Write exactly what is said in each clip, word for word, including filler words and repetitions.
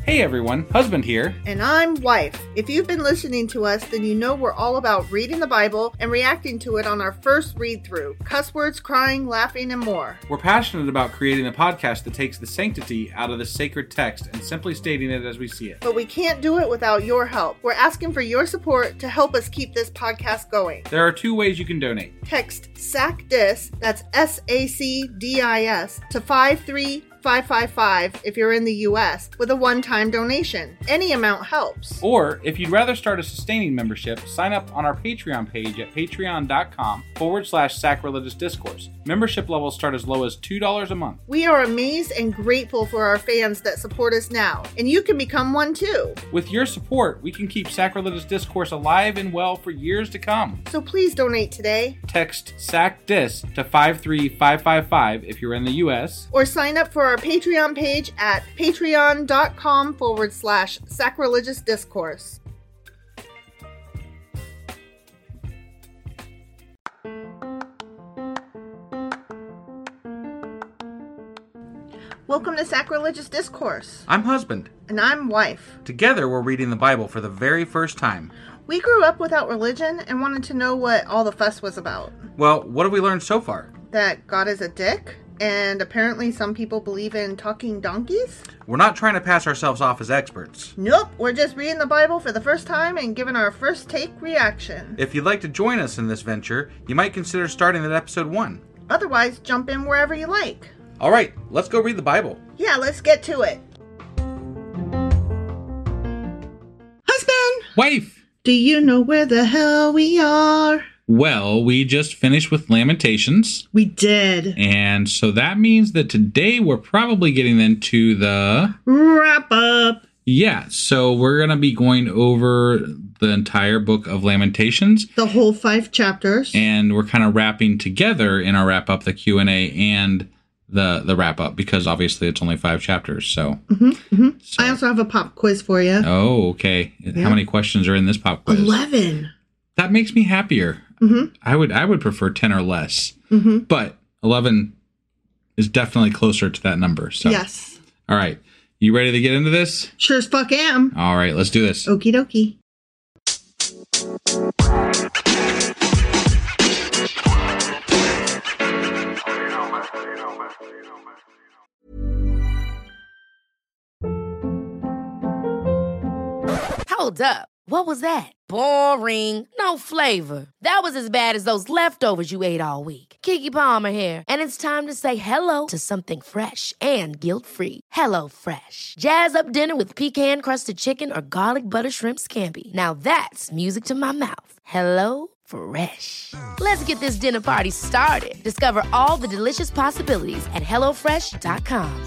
Hey everyone, Husband here. And I'm Wife. If you've been listening to us, then you know we're all about reading the Bible and reacting to it on our first read-through. Cuss words, crying, laughing, and more. We're passionate about creating a podcast that takes the sanctity out of the sacred text and simply stating it as we see it. But we can't do it without your help. We're asking for your support to help us keep this podcast going. There are two ways you can donate. Text SACDIS, that's S A C D I S, to five three five five five if you're in the U S with a one-time donation. Any amount helps. Or, if you'd rather start a sustaining membership, sign up on our Patreon page at patreon.com forward slash sacrilegious discourse. Membership levels start as low as two dollars a month. We are amazed and grateful for our fans that support us now, and you can become one too. With your support, we can keep Sacrilegious Discourse alive and well for years to come. So please donate today. Text SACDIS to five three five five five if you're in the U S. Or sign up for our Patreon page at patreon.com forward slash sacrilegious discourse. Welcome to Sacrilegious Discourse. I'm Husband. And I'm Wife. Together, we're reading the Bible for the very first time. We grew up without religion and wanted to know what all the fuss was about. Well, what have we learned so far? That God is a dick, and apparently some people believe in talking donkeys. We're not trying to pass ourselves off as experts. Nope, we're just reading the Bible for the first time and giving our first take reaction. If you'd like to join us in this venture, you might consider starting at episode one. Otherwise, jump in wherever you like. All right, let's go read the Bible. Yeah, let's get to it. Husband! Wife! Do you know where the hell we are? Well, we just finished with Lamentations. We did. And so that means that today we're probably getting into the... wrap up. Yeah, so we're going to be going over the entire book of Lamentations. The whole five chapters. And we're kind of wrapping together in our wrap-up the Q and A and the, the wrap-up, because obviously it's only five chapters, so... Mm-hmm, mm-hmm. so. I also have a pop quiz for you. Oh, okay. Yeah. How many questions are in this pop quiz? Eleven. That makes me happier. Mm-hmm. I would I would prefer ten or less. Mm-hmm. But eleven is definitely closer to that number. So. Yes. All right. You ready to get into this? Sure as fuck am. All right. Let's do this. Okie dokie. Hold up. What was that? Boring. No flavor. That was as bad as those leftovers you ate all week. Keke Palmer here, and it's time to say hello to something fresh and guilt-free. Hello Fresh. Jazz up dinner with pecan-crusted chicken or garlic butter shrimp scampi. Now that's music to my mouth. Hello Fresh. Let's get this dinner party started. Discover all the delicious possibilities at hello fresh dot com.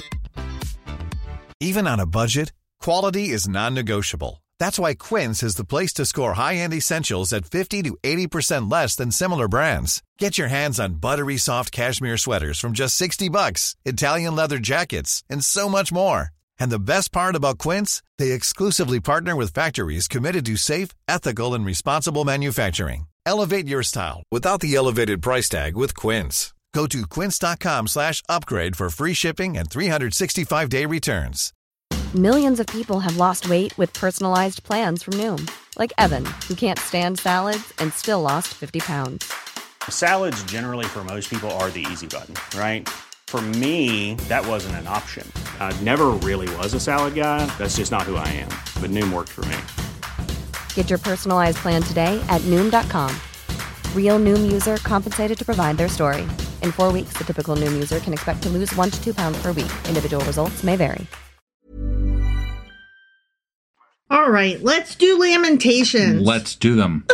Even on a budget, quality is non-negotiable. That's why Quince is the place to score high-end essentials at fifty to eighty percent less than similar brands. Get your hands on buttery soft cashmere sweaters from just sixty bucks, Italian leather jackets, and so much more. And the best part about Quince, they exclusively partner with factories committed to safe, ethical, and responsible manufacturing. Elevate your style without the elevated price tag with Quince. Go to quince.com slash upgrade for free shipping and three sixty-five day returns. Millions of people have lost weight with personalized plans from Noom. Like Evan, who can't stand salads and still lost fifty pounds. Salads generally for most people are the easy button, right? For me, that wasn't an option. I never really was a salad guy. That's just not who I am. But Noom worked for me. Get your personalized plan today at Noom dot com. Real Noom user compensated to provide their story. In four weeks, the typical Noom user can expect to lose one to two pounds per week. Individual results may vary. All right, let's do Lamentations. Let's do them.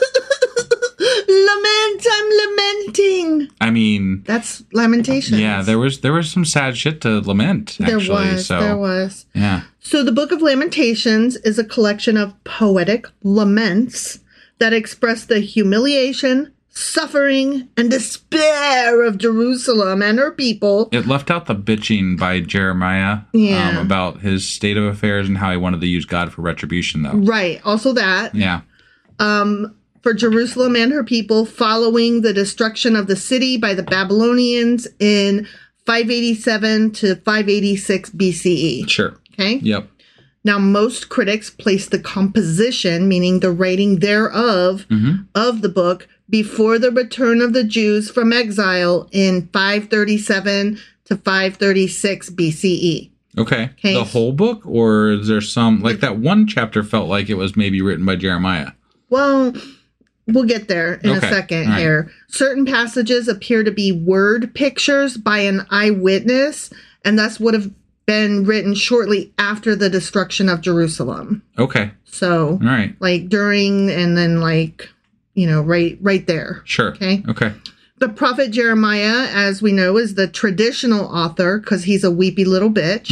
Lament, I'm lamenting. I mean... That's Lamentations. Yeah, there was there was some sad shit to lament, actually. There was, so, there was. Yeah. So the Book of Lamentations is a collection of poetic laments that express the humiliation, suffering, and despair of Jerusalem and her people. It left out the bitching by Jeremiah yeah. um, about his state of affairs and how he wanted to use God for retribution, though. Right. Also that. Yeah. Um, for Jerusalem and her people following the destruction of the city by the Babylonians in five eighty-seven to five eighty-six B C E. Sure. Okay? Yep. Now, most critics place the composition, meaning the writing thereof, Mm-hmm. of the book before the return of the Jews from exile in five thirty-seven to five thirty-six B C E. Okay. Okay. The whole book, or is there some, like that one chapter felt like it was maybe written by Jeremiah? Well, we'll get there in Okay. a second All right. here. Certain passages appear to be word pictures by an eyewitness, and thus would have been written shortly after the destruction of Jerusalem. Okay. So, All right. like during and then like, you know, right right there. Sure. Okay. Okay. The prophet Jeremiah, as we know, is the traditional author because he's a weepy little bitch.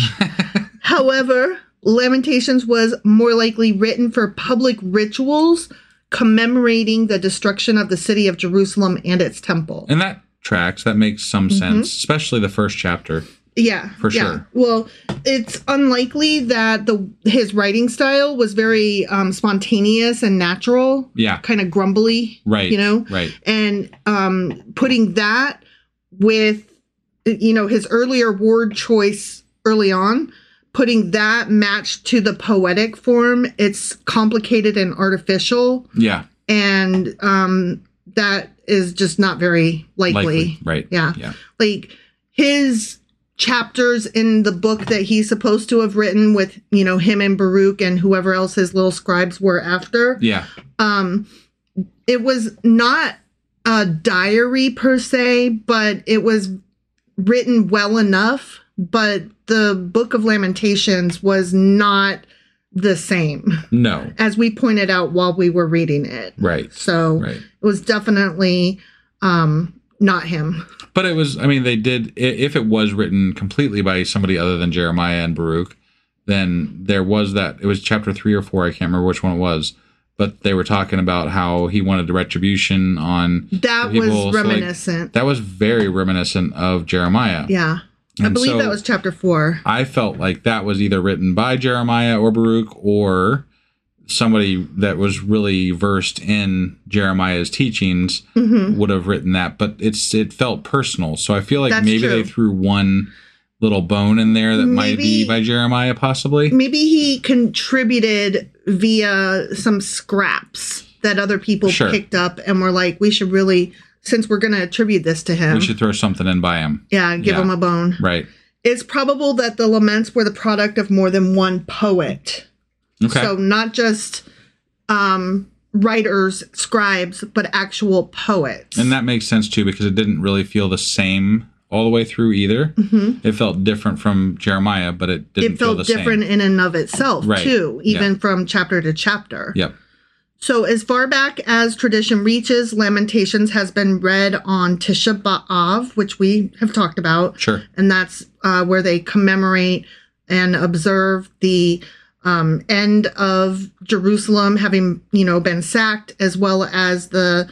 However, Lamentations was more likely written for public rituals commemorating the destruction of the city of Jerusalem and its temple. And that tracks. That makes some sense, especially the first chapter. Yeah, For yeah. sure. Well, it's unlikely that the his writing style was very um, spontaneous and natural. Yeah. Kind of grumbly. Right. You know? Right. And um, putting that with, you know, his earlier word choice early on, putting that matched to the poetic form, it's complicated and artificial. Yeah. And um, that is just not very likely. Likely. Right. Yeah. Yeah. Like his chapters in the book that he's supposed to have written with, you know, him and Baruch and whoever else his little scribes were after. Yeah. Um, it was not a diary per se, but it was written well enough. But the Book of Lamentations was not the same, No. as we pointed out while we were reading it. Right. So Right. it was definitely um, not him. But it was, I mean, they did, i- if it was written completely by somebody other than Jeremiah and Baruch, then there was that, it was chapter three or four, I can't remember which one it was, but they were talking about how he wanted the retribution on That the people. was So, like, reminiscent. that was very reminiscent of Jeremiah. Yeah. I And believe so that was chapter four. I felt like that was either written by Jeremiah or Baruch or somebody that was really versed in Jeremiah's teachings Mm-hmm. would have written that, but it's it felt personal. So I feel like That's maybe true. they threw one little bone in there that might be Maybe- by Jeremiah, possibly. Maybe he contributed via some scraps that other people Sure. picked up and were like, we should really, since we're going to attribute this to him, We should throw something in by him. yeah, give Yeah. him a bone. Right. It's probable that the laments were the product of more than one poet. Okay. So not just um, writers, scribes, but actual poets. And that makes sense too, because it didn't really feel the same all the way through either. Mm-hmm. It felt different from Jeremiah, but it didn't it felt feel the different same. in and of itself, Right. too, even Yeah. from chapter to chapter. Yep. So as far back as tradition reaches, Lamentations has been read on Tisha B'Av, which we have talked about. Sure. And that's uh, where they commemorate and observe the um, end of Jerusalem having, you know, been sacked, as well as the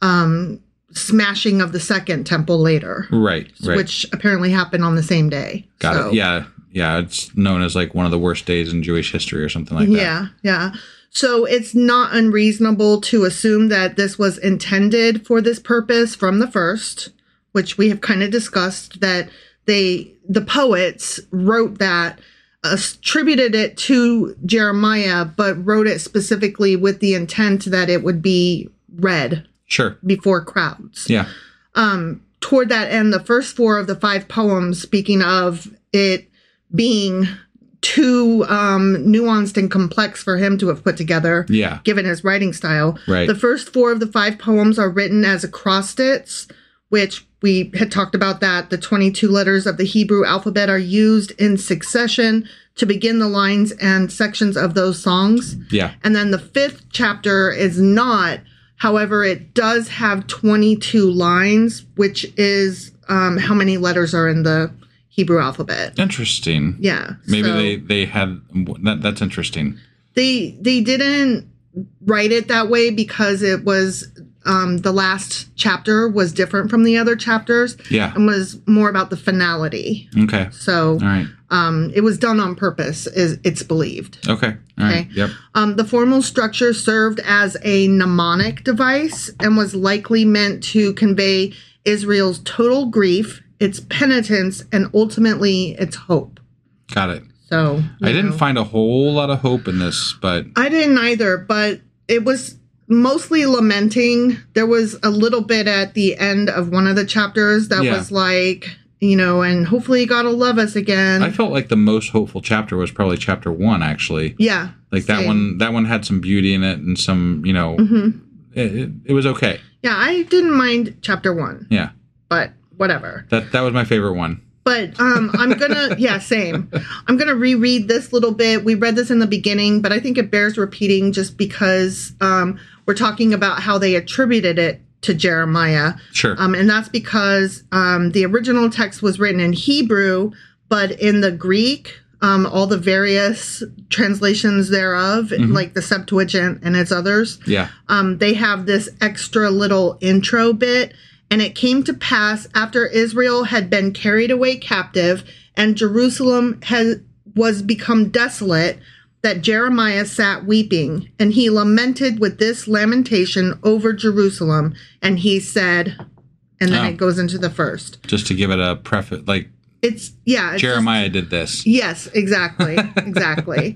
um, smashing of the second temple later, Right. Right. which apparently happened on the same day. Got So, it. Yeah. Yeah. It's known as like one of the worst days in Jewish history or something like that. Yeah, yeah. So it's not unreasonable to assume that this was intended for this purpose from the first, which we have kind of discussed, that they, the poets wrote that, attributed it to Jeremiah, but wrote it specifically with the intent that it would be read Sure. before crowds. Yeah. Um, toward that end, the first four of the five poems, speaking of it being too um, nuanced and complex for him to have put together, Yeah. given his writing style. Right. The first four of the five poems are written as acrostics, which we had talked about that. The twenty-two letters of the Hebrew alphabet are used in succession to begin the lines and sections of those songs. Yeah. And then the fifth chapter is not. However, it does have twenty-two lines, which is um, how many letters are in the Hebrew alphabet. Interesting. Yeah. Maybe so they, they had that. That's interesting. they they didn't write it that way because it was um, the last chapter was different from the other chapters Yeah. and was more about the finality. Okay. So All right. um, it was done on purpose, is it's believed. Okay. All right. Okay. Yep. Um, the formal structure served as a mnemonic device and was likely meant to convey Israel's total grief, its penitence, and ultimately its hope. Got it. So I didn't know. find a whole lot of hope in this, but I didn't either, but it was mostly lamenting. There was a little bit at the end of one of the chapters that Yeah. was like, you know, and hopefully God will love us again. I felt like the most hopeful chapter was probably chapter one, actually. Yeah. Like that same. one, that one had some beauty in it and some, you know, Mm-hmm. it, it, it was okay. Yeah, I didn't mind chapter one, Yeah. but whatever. That that was my favorite one. But um, I'm gonna, yeah, same. I'm gonna reread this little bit. We read this in the beginning, but I think it bears repeating just because um, we're talking about how they attributed it to Jeremiah. Sure. Um, and that's because um, the original text was written in Hebrew, but in the Greek, um, all the various translations thereof, Mm-hmm. like the Septuagint and its others, Yeah. um, they have this extra little intro bit. And it came to pass after Israel had been carried away captive and Jerusalem had was become desolate, that Jeremiah sat weeping, and he lamented with this lamentation over Jerusalem, and he said, and then Oh. it goes into the first. Just to give it a preface, like It's yeah, it's just- Jeremiah did this. yes, exactly, exactly.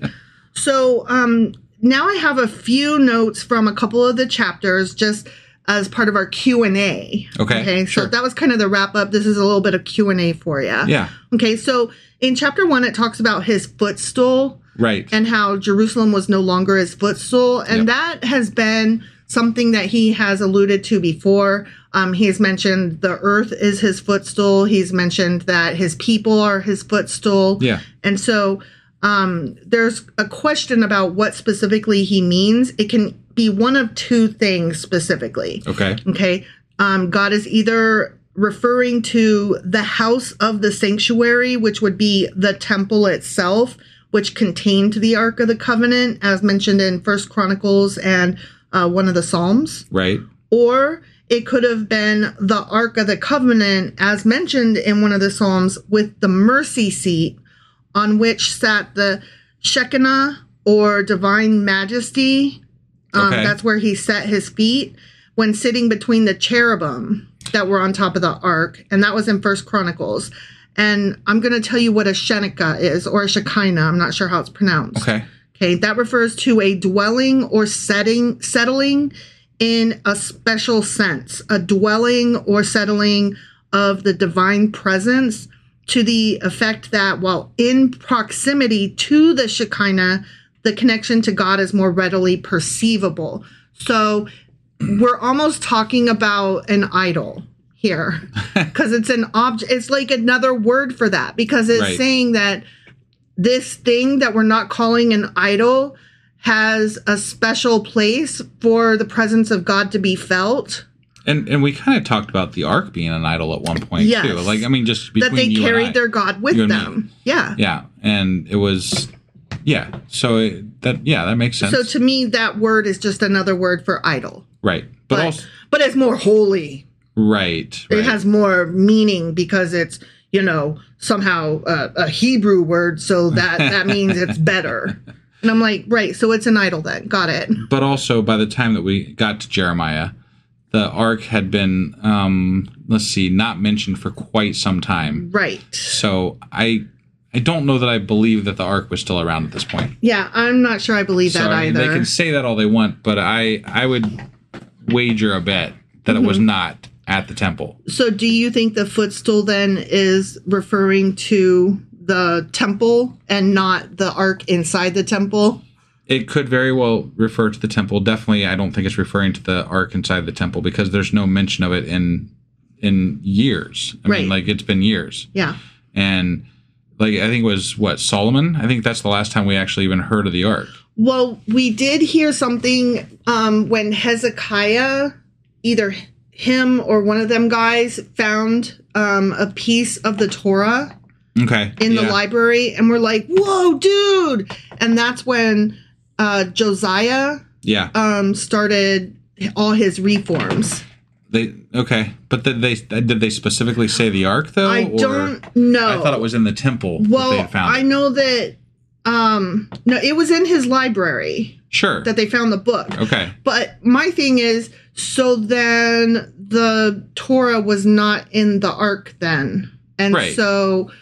So um, now I have a few notes from a couple of the chapters, just as part of our Q and A. Okay, Okay. sure. So that was kind of the wrap up. This is a little bit of Q and A for you. Yeah. Okay. So in chapter one, it talks about his footstool Right. and how Jerusalem was no longer his footstool. And Yep. that has been something that he has alluded to before. Um, he's mentioned the earth is his footstool. He's mentioned that his people are his footstool. Yeah. And so um, there's a question about what specifically he means. It can be one of two things specifically. Okay. Okay. Um, God is either referring to the house of the sanctuary, which would be the temple itself, which contained the Ark of the Covenant, as mentioned in First Chronicles and uh, one of the Psalms. Right. Or it could have been the Ark of the Covenant, as mentioned in one of the Psalms, with the mercy seat on which sat the Shekinah or divine majesty. Um, Okay. That's where he set his feet when sitting between the cherubim that were on top of the ark. And that was in First Chronicles. And I'm going to tell you what a Shekinah is, or a Shekinah. I'm not sure how it's pronounced. Okay. Okay, that refers to a dwelling or setting, settling in a special sense, a dwelling or settling of the divine presence, to the effect that while in proximity to the Shekinah, the connection to God is more readily perceivable. So we're almost talking about an idol here, because it's an object. It's like another word for that, because it's Right. saying that this thing that we're not calling an idol has a special place for the presence of God to be felt. And and we kind of talked about the ark being an idol at one point Yes. too. Like I mean, just between That they you carried and I. their God with You and me. them. Yeah. Yeah, and it was, yeah. So it, that yeah, that makes sense. So to me, that word is just another word for idol. right, but, But, also but it's more holy. right, right. It has more meaning because it's, you know, somehow uh, a Hebrew word. So that, that means it's better. And I'm like, right. So it's an idol then. Got it. But also, by the time that we got to Jeremiah, the ark had been, um, let's see, not mentioned for quite some time. Right. So I, I don't know that I believe that the ark was still around at this point. Yeah. I'm not sure I believe So that I mean, either. they can say that all they want, but I, I would wager a bet that Mm-hmm. it was not at the temple. So do you think the footstool then is referring to the temple and not the ark inside the temple? It could very well refer to the temple. Definitely, I don't think it's referring to the ark inside the temple because there's no mention of it in in years. I Right. mean, like it's been years. Yeah. And like I think it was what, Solomon? I think that's the last time we actually even heard of the ark. Well, we did hear something um, when Hezekiah, either him or one of them guys, found um, a piece of the Torah Okay. in the yeah. library, and we're like, "Whoa, dude!" And that's when uh, Josiah Yeah. um, started all his reforms. They okay, but did they did they specifically say the ark though? I or- don't know. I thought it was in the temple. Well, that they found I it. know that. Um, no, it was in his library Sure. that they found the book. Okay. But my thing is, so then the Torah was not in the ark then. And Right. so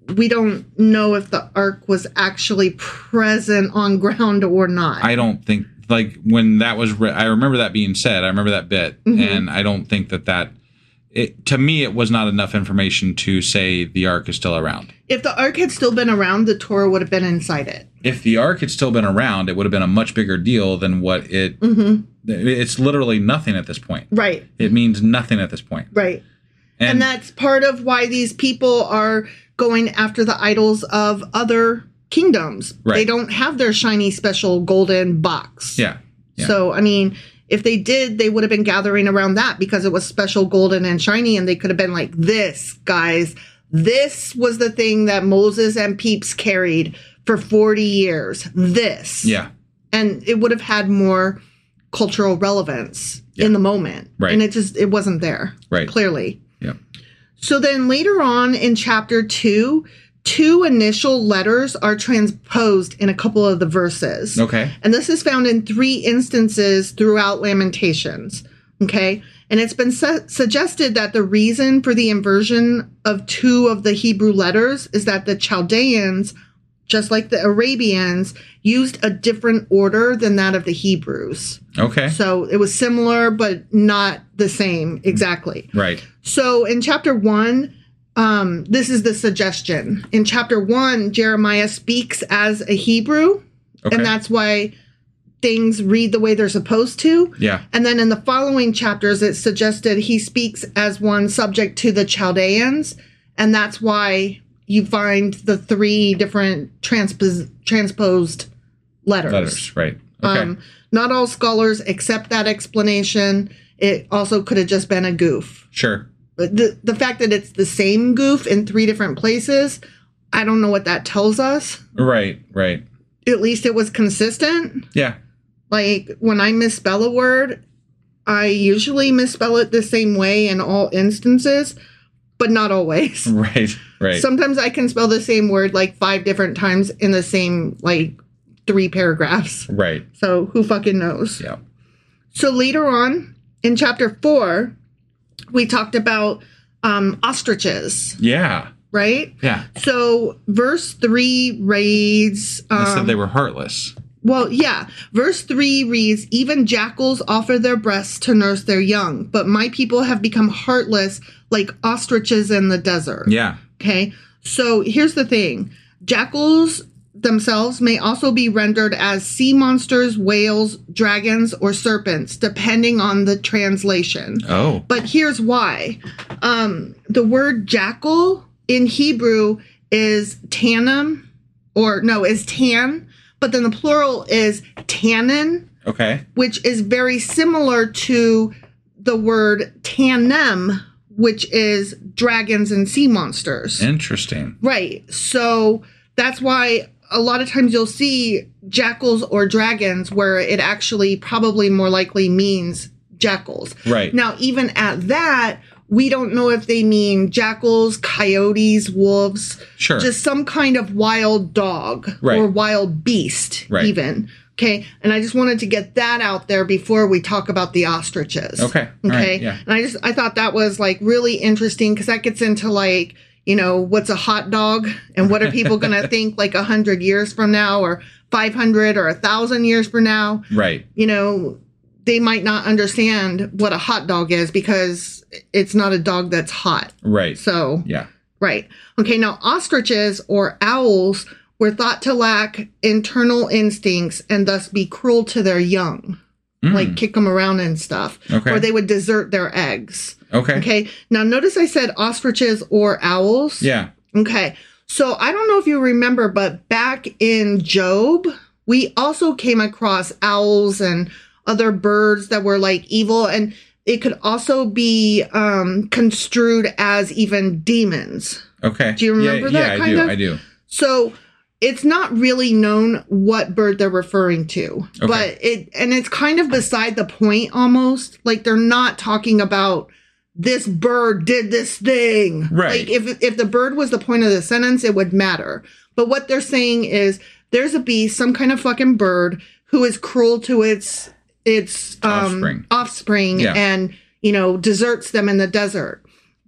we don't know if the ark was actually present on ground or not. I don't think, like, when that was, re- I remember that being said, I remember that bit, mm-hmm. and I don't think that that, it, to me, it was not enough information to say the ark is still around. If the ark had still been around, the Torah would have been inside it. If the ark had still been around, it would have been a much bigger deal than what it, mm-hmm. it's literally nothing at this point. Right. It means nothing at this point. Right. And, and that's part of why these people are going after the idols of other kingdoms. Right. They don't have their shiny special golden box. Yeah. yeah. So, I mean, if they did, they would have been gathering around that because it was special golden and shiny, and they could have been like, this, guys, this was the thing that Moses and Peeps carried for forty years. This. Yeah. And it would have had more cultural relevance yeah. in the moment. Right. And it just, it wasn't there. Right. Clearly. Yeah. So then later on in chapter two, two initial letters are transposed in a couple of the verses. Okay. And this is found in three instances throughout Lamentations. Okay. And it's been su- suggested that the reason for the inversion of two of the Hebrew letters is that the Chaldeans, just like the Arabians, used a different order than that of the Hebrews. Okay. So it was similar, but not the same exactly. Right. So in chapter one, um, this is the suggestion. In chapter one, Jeremiah speaks as a Hebrew, okay. and that's why things read the way they're supposed to. Yeah. And then in the following chapters, it's suggested he speaks as one subject to the Chaldeans, and that's why you find the three different transpos- transposed letters. Letters, right. Okay. Um, not all scholars accept that explanation. It also could have just been a goof. Sure. But the, the fact that it's the same goof in three different places, I don't know what that tells us. Right, right. At least it was consistent. Yeah. Like, when I misspell a word, I usually misspell it the same way in all instances, but not always. Right, right. Sometimes I can spell the same word like five different times in the same, like, three paragraphs. Right. So who fucking knows? Yeah. So later on in chapter four, we talked about um, ostriches. Yeah. Right? Yeah. So verse three reads... Um, they said they were heartless. Well, yeah. Verse three reads, even jackals offer their breasts to nurse their young, but my people have become heartless like ostriches in the desert. Yeah. Okay? So here's the thing. Jackals themselves may also be rendered as sea monsters, whales, dragons, or serpents, depending on the translation. Oh. But here's why. Um, the word jackal in Hebrew is tannim, or no, is tan, but then the plural is tannin. Okay. Which is very similar to the word tannem, which is dragons and sea monsters. Interesting. Right. So that's why a lot of times you'll see jackals or dragons where it actually probably more likely means jackals. Right. Now, even at that, we don't know if they mean jackals, coyotes, wolves. Sure. Just some kind of wild dog right. or wild beast, right. even. Okay. And I just wanted to get that out there before we talk about the ostriches. Okay. Okay. Right. Yeah. And I just, I thought that was like really interesting because that gets into like, you know, what's a hot dog and what are people going to think like a hundred years from now or five hundred or a thousand years from now? Right. You know, they might not understand what a hot dog is because it's not a dog that's hot. Right. So, yeah. Right. Okay. Now, ostriches or owls were thought to lack internal instincts and thus be cruel to their young, mm. like kick them around and stuff. Okay. Or they would desert their eggs. Okay. Okay. Now, notice I said ostriches or owls. Yeah. Okay. So I don't know if you remember, but back in Job, we also came across owls and other birds that were like evil. And it could also be um, construed as even demons. Okay. Do you remember yeah, that yeah, kind I do, of? I do. So it's not really known what bird they're referring to, okay. but it, and it's kind of beside the point almost. Like they're not talking about this bird did this thing. Right. Like if, if the bird was the point of the sentence, it would matter. But what they're saying is there's a beast, some kind of fucking bird who is cruel to its, its, um, offspring, offspring yeah. and, you know, deserts them in the desert.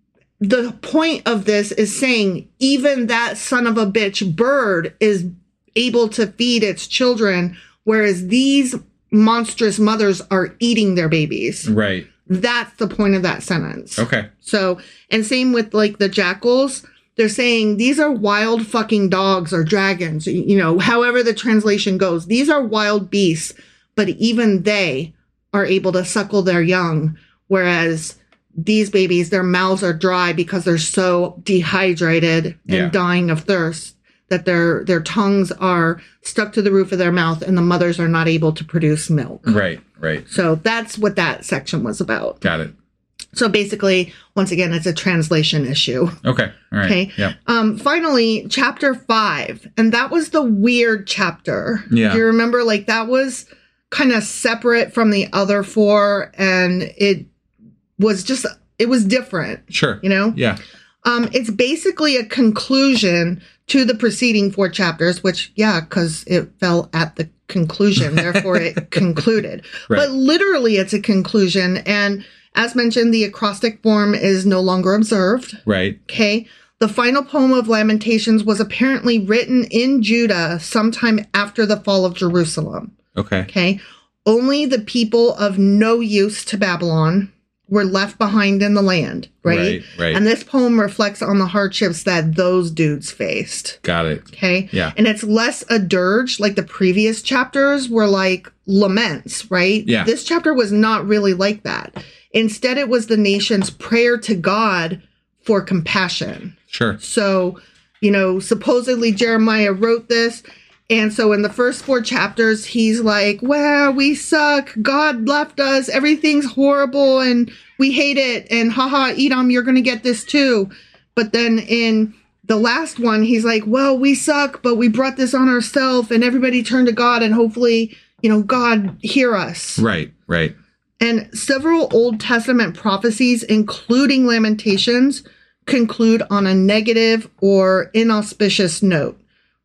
the point of this is saying even that son of a bitch bird is able to feed its children, whereas these monstrous mothers are eating their babies. Right. That's the point of that sentence. Okay. So, and same with like the jackals. They're saying these are wild fucking dogs or dragons, you know, however the translation goes. These are wild beasts, but even they are able to suckle their young, whereas these babies, their mouths are dry because they're so dehydrated and Yeah. dying of thirst that their their tongues are stuck to the roof of their mouth and the mothers are not able to produce milk. Right, right. So that's what that section was about. Got it. So basically, once again, it's a translation issue. Okay. All right. Okay. Yeah. Um, finally, chapter five. And that was the weird chapter. Yeah. Do you remember? Like, that was kind of separate from the other four. And it was just, it was different. Sure. You know? Yeah. Um, it's basically a conclusion to the preceding four chapters, which, yeah, because it fell at the conclusion. Therefore, it concluded. Right. But literally, it's a conclusion. And as mentioned, the acrostic form is no longer observed. Right. Okay. The final poem of Lamentations was apparently written in Judah sometime after the fall of Jerusalem. Okay. Okay. Only the people of no use to Babylon were left behind in the land, right? Right, right. And this poem reflects on the hardships that those dudes faced. Got it. Okay. Yeah. And it's less a dirge, like the previous chapters were like laments, right? Yeah. This chapter was not really like that. Instead, it was the nation's prayer to God for compassion. Sure. So, you know, supposedly Jeremiah wrote this. And so in the first four chapters, he's like, well, we suck. God left us. Everything's horrible and we hate it. And haha, Edom, you're going to get this too. But then in the last one, he's like, well, we suck, but we brought this on ourselves and everybody turn to God and hopefully, you know, God hear us. Right, right. And several Old Testament prophecies, including Lamentations, conclude on a negative or inauspicious note.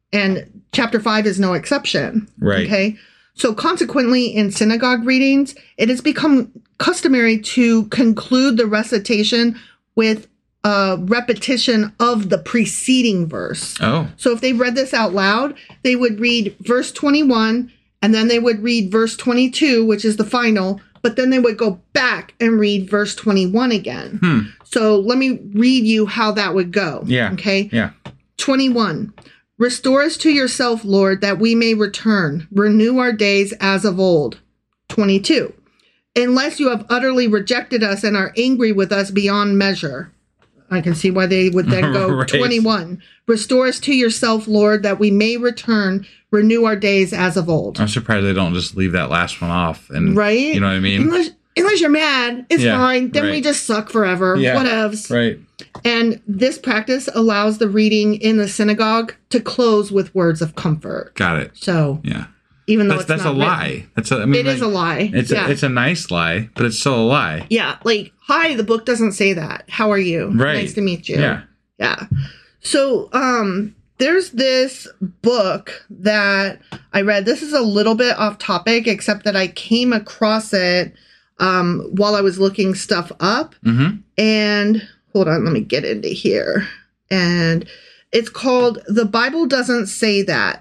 And chapter five is no exception. Right. Okay. So consequently, in synagogue readings, it has become customary to conclude the recitation with a repetition of the preceding verse. Oh. So if they read this out loud, they would read verse twenty-one, and then they would read verse twenty-two, which is the final, but then they would go back and read verse twenty-one again. Hmm. So let me read you how that would go. Yeah. Okay. Yeah. twenty-one. Restore us to yourself, Lord, that we may return. Renew our days as of old. twenty-two. Unless you have utterly rejected us and are angry with us beyond measure. I can see why they would then go Right. twenty-one. Restore us to yourself, Lord, that we may return. Renew our days as of old. I'm surprised they don't just leave that last one off. And Right? You know what I mean? Unless, unless you're mad, it's Yeah, fine. Then we right. just suck forever. Yeah. Whatevs. Right. And this practice allows the reading in the synagogue to close with words of comfort. Got it. So Yeah. even though That's it's that's a not lie. written, That's a, I mean, it is like, a lie. It's yeah. a, it's a nice lie, but it's still a lie. yeah. Like, hi, the book doesn't say that. How are you? Right. Nice to meet you. Yeah. Yeah. So, um, there's this book that I read. This is a little bit off topic, except that I came across it um, while I was looking stuff up. Mm-hmm. And hold on, let me get into here. And it's called The Bible Doesn't Say That.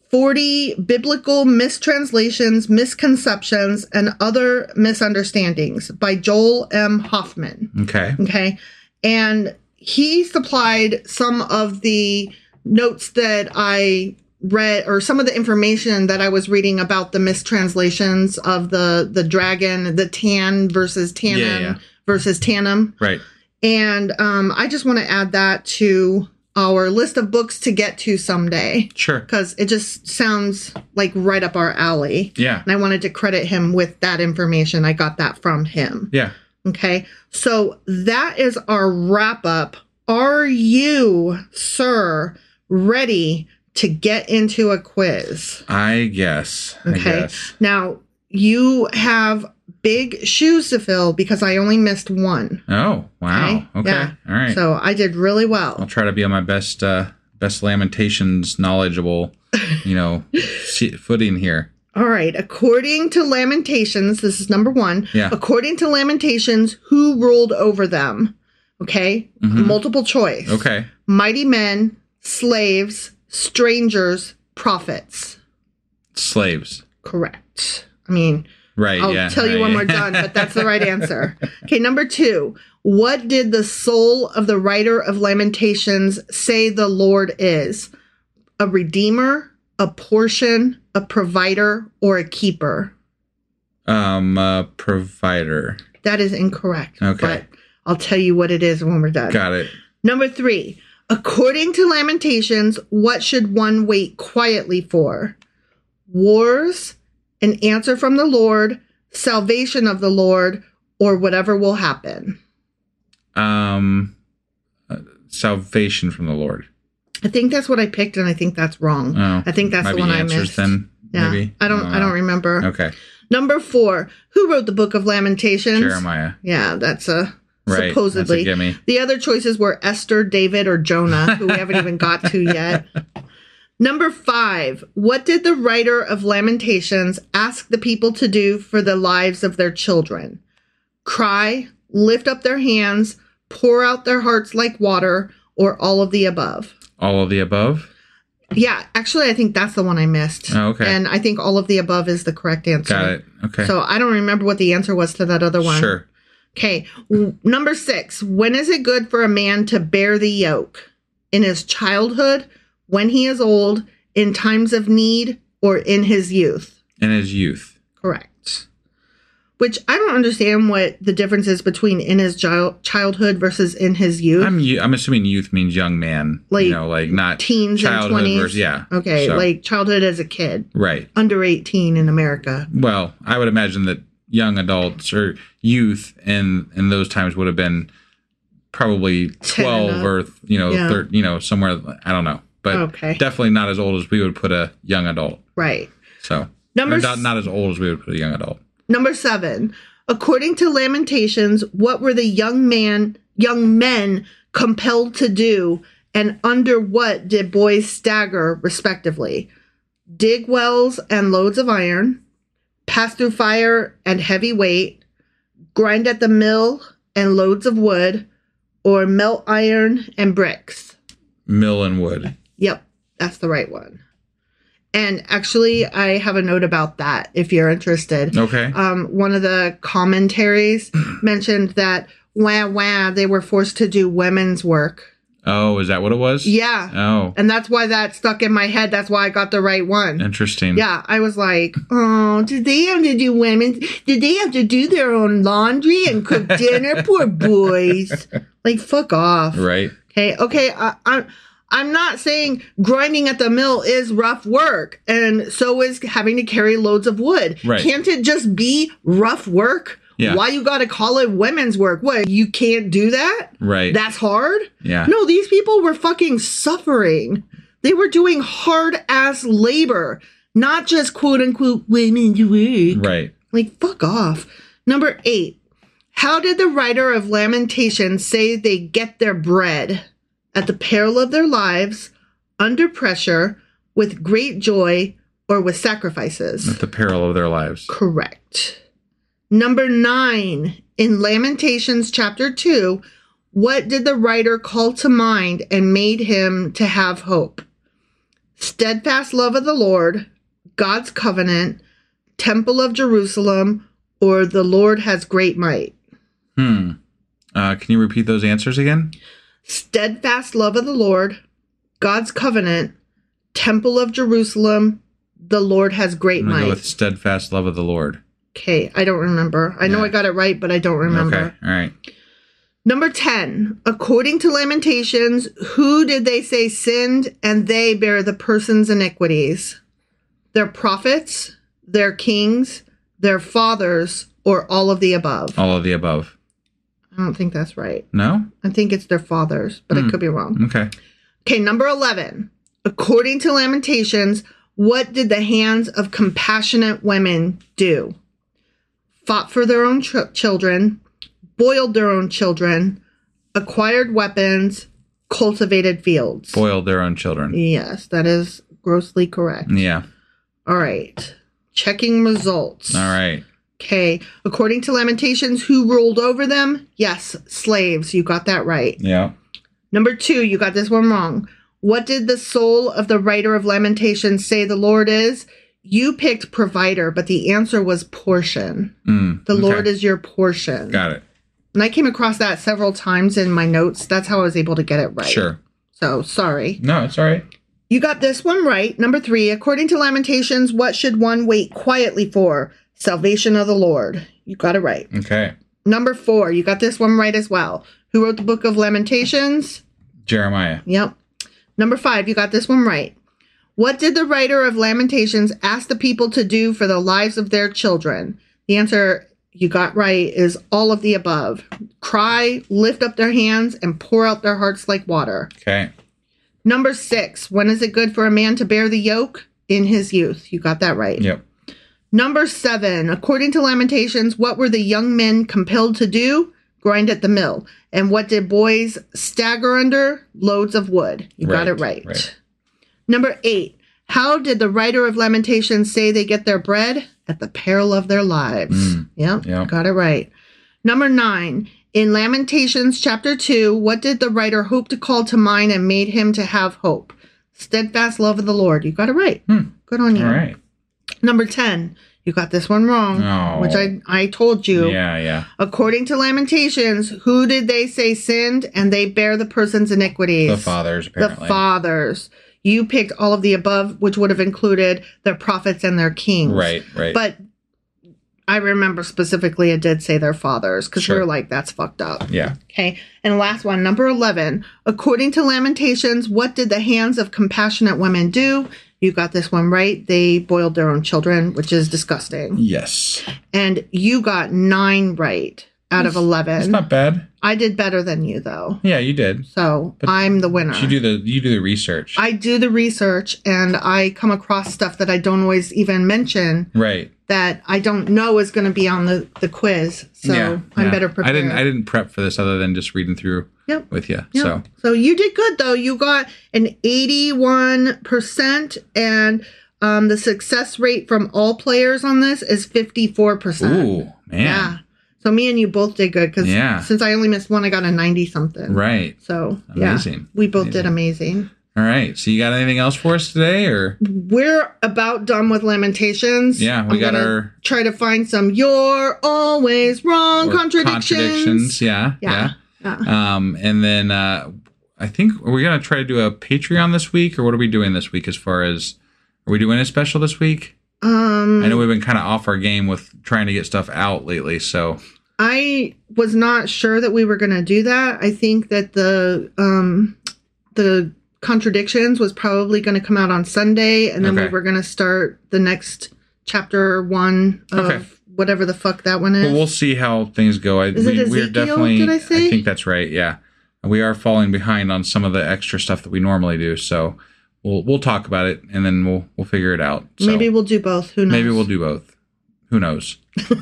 forty Biblical Mistranslations, Misconceptions, and Other Misunderstandings by Joel M. Hoffman. Okay. Okay. And he supplied some of the notes that I read, or some of the information that I was reading about the mistranslations of the, the dragon, the Tan versus Tannin Yeah, yeah. versus Tannum. Right. And um, I just want to add that to our list of books to get to someday. Sure. Because it just sounds like right up our alley. Yeah. And I wanted to credit him with that information. I got that from him. Yeah. Okay. So that is our wrap up. Are you, sir, ready to get into a quiz? I guess. I Okay. guess. Now, you have big shoes to fill because I only missed one. Oh, wow. Okay. Yeah. All right. So I did really I'll well. try to be on my best, uh, best Lamentations knowledgeable, you know, se- footing here. All right. According to Lamentations, this is number one. Yeah. According to Lamentations, who ruled over them? Okay? Mhm. Multiple choice. Okay. Mighty men, slaves, strangers, prophets. Slaves. Correct. I mean, Right. I'll yeah. tell you right, when yeah. we're done, but that's the right answer. Okay, number two. What did the soul of the writer of Lamentations say the Lord is? A redeemer, a portion, a provider, or a keeper? Um, uh, provider. That is incorrect. Okay. But I'll tell you what it is when we're done. Got it. Number three. According to Lamentations, what should one wait quietly for? Wars, an answer from the Lord, salvation of the Lord, or whatever will happen. Um, uh, salvation from the Lord. I think that's what I picked, and I think that's wrong. Oh, I think that's might the be one I answers missed. then. Yeah, Maybe. I don't. I don't know. remember. Okay. Number four. Who wrote the Book of Lamentations? Jeremiah. Yeah, that's a Right. supposedly. That's a gimme. The other choices were Esther, David, or Jonah, who we haven't even got to yet. Number five. What did the writer of Lamentations ask the people to do for the lives of their children? Cry, lift up their hands, pour out their hearts like water, or all of the above? All of the above. Yeah, actually, I think that's the one I missed. Oh, okay. And I think all of the above is the correct answer. Got it. Okay. So I don't remember what the answer was to that other one. Sure. Okay. W- Number six. When is it good for a man to bear the yoke? In his childhood, when he is old, in times of need, or in his youth? In his youth. Correct. Which I don't understand what the difference is between in his child- childhood versus in his youth. I'm u- I'm assuming youth means young man. Like you know, like not teens and childhood twenties. versus- yeah. Okay, So, like childhood as a kid. right. Under eighteen in America. Well, I would imagine that young adults or youth in in those times would have been probably ten twelve and up. or you know, Yeah. thir- you know, somewhere. I don't know, but Okay. definitely not as old as we would put a young adult. Right. So Number or not, s- not as old as we would put a young adult. Number seven. According to Lamentations, what were the young man, young men compelled to do, and under what did boys stagger, respectively? Dig wells and loads of iron, pass through fire and heavy weight, grind at the mill and loads of wood, or melt iron and bricks. Mill and wood. Yep, that's the right one. And actually, I have a note about that if you're interested. Okay. Um, one of the commentaries mentioned that wah wah they were forced to do women's work. Oh, is that what it was? Yeah. Oh, And that's why that stuck in my head. That's why I got the right one. interesting. Yeah, I was like, oh, did they have to do women? Did they have to do their own laundry and cook dinner? Poor boys. Like, fuck off. Right. Okay, okay. I, I'm I'm not saying grinding at the mill is rough work, and so is having to carry loads of wood. Right. Can't it just be rough work? Yeah. Why you got to call it women's work? What, you can't do that? Right. That's hard? Yeah. No, these people were fucking suffering. They were doing hard ass labor, not just quote unquote women's work. Right. Like, fuck off. Number eight. How did the writer of Lamentations say they get their bread? At the peril of their lives, under pressure, with great joy, or with sacrifices? At the peril of their lives. Correct. Number nine. In Lamentations chapter two, what did the writer call to mind and made him to have hope? Steadfast love of the Lord, God's covenant, temple of Jerusalem, or the Lord has great might? Hmm. Uh, can you repeat those answers again? Steadfast love of the Lord, God's covenant, temple of Jerusalem, the Lord has great I'm gonna might. go with steadfast love of the Lord. Okay, I don't remember. I know Yeah. I got it right, but I don't remember. Okay. All right. Number ten. According to Lamentations, who did they say sinned and they bear the person's iniquities? Their prophets, their kings, their fathers, or all of the above? All of the above. I don't think that's right. No? I think it's their fathers, but I Hmm. could be wrong. Okay. Okay, number eleven. According to Lamentations, what did the hands of compassionate women do? Fought for their own ch- children, boiled their own children, acquired weapons, cultivated fields. Boiled their own children. Yes, that is grossly correct. Yeah. All right. Checking results. All right. Okay. According to Lamentations, who ruled over them? Yes, slaves. You got that right. Yeah. Number two, you got this one wrong. What did the soul of the writer of Lamentations say the Lord is? You picked provider, but the answer was portion. Mm, the okay. Lord is your portion. Got it. And I came across that several times in my notes. That's how I was able to get it right. Sure. So, sorry. No, it's all right. You got this one right. Number three, according to Lamentations, what should one wait quietly for? Salvation of the Lord. You got it right. Okay. Number four, you got this one right as well. Who wrote the book of Lamentations? Jeremiah. Yep. Number five, you got this one right. What did the writer of Lamentations ask the people to do for the lives of their children? The answer you got right is all of the above. Cry, lift up their hands, and pour out their hearts like water. Okay. Number six, when is it good for a man to bear the yoke? In his youth. You got that right. Yep. Number seven, according to Lamentations, what were the young men compelled to do? Grind at the mill. And what did boys stagger under? Loads of wood. You got Right, it right. right. Number eight, how did the writer of Lamentations say they get their bread? At the peril of their lives. Mm, Yep, yep. got it right. Number nine, in Lamentations chapter two, what did the writer hope to call to mind and made him to have hope? Steadfast love of the Lord. You got it right. Hmm. Good on you. All right. Number ten, you got this one wrong, Oh. which I, I told you. Yeah, yeah. According to Lamentations, who did they say sinned and they bear the person's iniquities? The fathers, apparently. The fathers. You picked all of the above, which would have included their prophets and their kings. Right, right. But I remember specifically it did say their fathers because Sure. we were like, that's fucked up. Yeah. Okay. And last one, number eleven. According to Lamentations, what did the hands of compassionate women do? You got this one right. They boiled their own children, which is disgusting. Yes. And you got nine right out of eleven. It's not bad. I did better than you, though. Yeah, you did. So But I'm the winner. You do the you do the research. I do the research and I come across stuff that I don't always even mention right. that I don't know is going to be on the, the quiz. So yeah, I'm yeah. better prepared. I didn't I didn't prep for this other than just reading through Yep. with you. Yep. So So you did good, though. You got an eighty-one percent and um, the success rate from all players on this is fifty-four percent. ooh, man. Yeah. So me and you both did good because Yeah. since I only missed one, I got a ninety something. Right. So Amazing. yeah, we both Amazing. did amazing. All right. So you got anything else for us today or We're about done with Lamentations. Yeah, we I'm got gonna our- try to find some "you're always wrong" or contradictions. contradictions? Yeah. Yeah. Yeah. Yeah. Um and then uh I think are we gonna try to do a Patreon this week or what are we doing this week as far as are we doing a special this week? Um, I know we've been kind of off our game with trying to get stuff out lately, so I was not sure that we were going to do that. I think that the um, the contradictions was probably going to come out on Sunday, and then Okay. we were going to start the next chapter one of Okay. whatever the fuck that one is. But we'll see how things go. I, Is it we, we're Ezekiel, definitely. did I say? think that's right. Yeah, we are falling behind on some of the extra stuff that we normally do. So we'll we'll talk about it and then we'll we'll figure it out. So Maybe we'll do both. Who knows? maybe we'll do both. Who knows?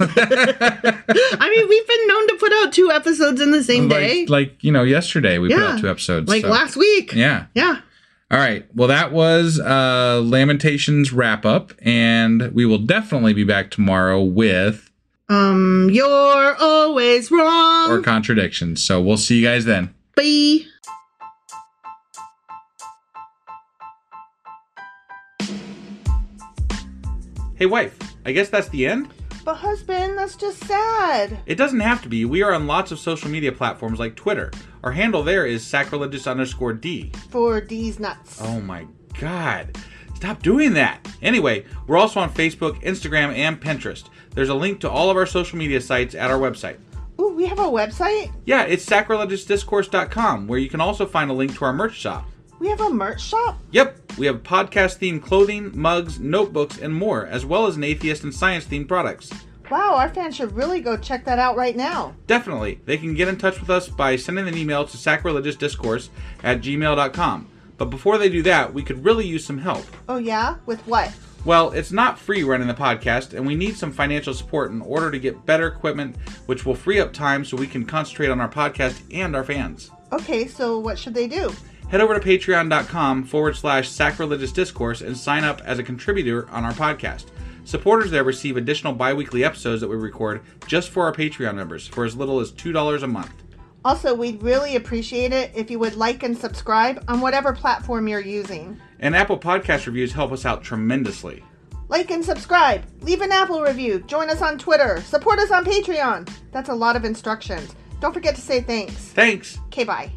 I mean, we've been known to put out two episodes in the same like, day. like you know, yesterday we put Yeah. out two episodes. Like so. last week. Yeah. Yeah. All right. Well, that was uh, Lamentations wrap up, and we will definitely be back tomorrow with Um, you're always wrong. or contradictions. So we'll see you guys then. Bye. Hey, wife. I guess that's the end. But husband, that's just sad. It doesn't have to be. We are on lots of social media platforms like Twitter. Our handle there is sacrilegious underscore D. For D's nuts. Oh my God. Stop doing that. Anyway, we're also on Facebook, Instagram, and Pinterest. There's a link to all of our social media sites at our website. Ooh, we have a website? Yeah, it's sacrilegious discourse dot com, where you can also find a link to our merch shop. We have a merch shop? Yep, we have podcast-themed clothing, mugs, notebooks, and more, as well as an atheist and science-themed products. Wow, our fans should really go check that out right now. Definitely. They can get in touch with us by sending an email to sacrilegiousdiscourse at gmail dot com. But before they do that, we could really use some help. Oh yeah? With what? Well, it's not free running the podcast, and we need some financial support in order to get better equipment, which will free up time so we can concentrate on our podcast and our fans. Okay, so what should they do? Head over to patreon dot com forward slash sacrilegious discourse and sign up as a contributor on our podcast. Supporters there receive additional bi-weekly episodes that we record just for our Patreon members for as little as two dollars a month. Also, we'd really appreciate it if you would like and subscribe on whatever platform you're using. And Apple Podcast reviews help us out tremendously. Like and subscribe, leave an Apple review, join us on Twitter, support us on Patreon. That's a lot of instructions. Don't forget to say thanks. Thanks. Okay, bye.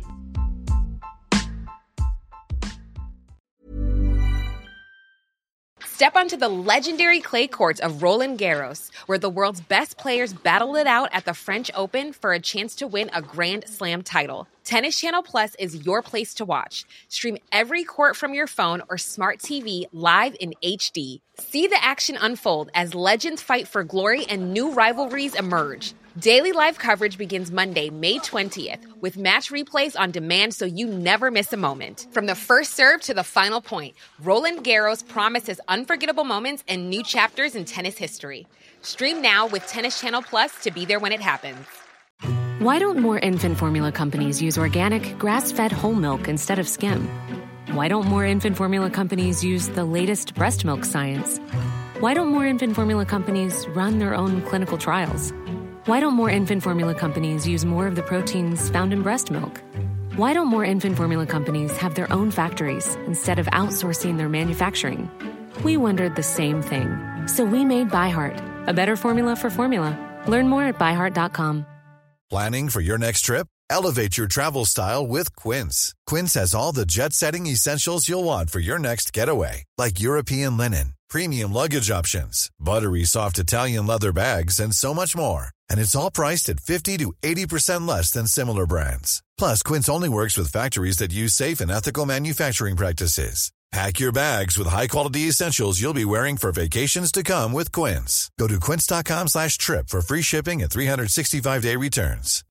Step onto the legendary clay courts of Roland Garros, where the world's best players battle it out at the French Open for a chance to win a Grand Slam title. Tennis Channel Plus is your place to watch. Stream every court from your phone or smart T V live in H D. See the action unfold as legends fight for glory and new rivalries emerge. Daily live coverage begins Monday, May twentieth, with match replays on demand so you never miss a moment. From the first serve to the final point, Roland Garros promises unforgettable moments and new chapters in tennis history. Stream now with Tennis Channel Plus to be there when it happens. Why don't more infant formula companies use organic, grass-fed whole milk instead of skim? Why don't more infant formula companies use the latest breast milk science? Why don't more infant formula companies run their own clinical trials? Why don't more infant formula companies use more of the proteins found in breast milk? Why don't more infant formula companies have their own factories instead of outsourcing their manufacturing? We wondered the same thing. So we made ByHeart, a better formula for formula. Learn more at by heart dot com. Planning for your next trip? Elevate your travel style with Quince. Quince has all the jet-setting essentials you'll want for your next getaway, like European linen, premium luggage options, buttery soft Italian leather bags, and so much more. And it's all priced at fifty to eighty percent less than similar brands. Plus, Quince only works with factories that use safe and ethical manufacturing practices. Pack your bags with high-quality essentials you'll be wearing for vacations to come with Quince. Go to quince dot com slash trip for free shipping and three sixty-five day returns.